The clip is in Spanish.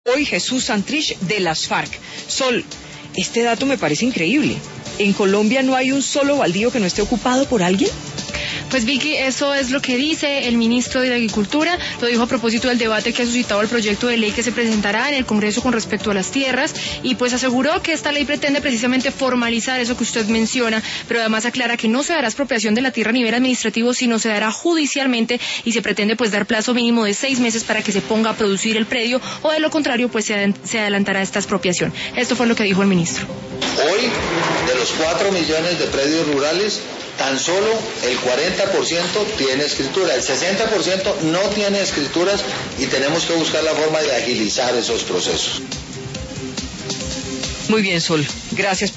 Hoy Jesús Santrich de las FARC. Sol, este dato me parece increíble. ¿En Colombia no hay un solo baldío que no esté ocupado por alguien? Pues Vicky, eso es lo que dice el ministro de Agricultura, lo dijo a propósito del debate que ha suscitado el proyecto de ley que se presentará en el Congreso con respecto a las tierras, y pues aseguró que esta ley pretende precisamente formalizar eso que usted menciona, pero además aclara que no se dará expropiación de la tierra a nivel administrativo, sino se dará judicialmente, y se pretende pues dar plazo mínimo de 6 meses para que se ponga a producir el predio, o de lo contrario pues se adelantará esta expropiación. Esto fue lo que dijo el ministro. Hoy, de los 4 millones de predios rurales, tan solo el 40% tiene escritura, el 60% no tiene escrituras, y tenemos que buscar la forma de agilizar esos procesos. Muy bien, Sol. Gracias.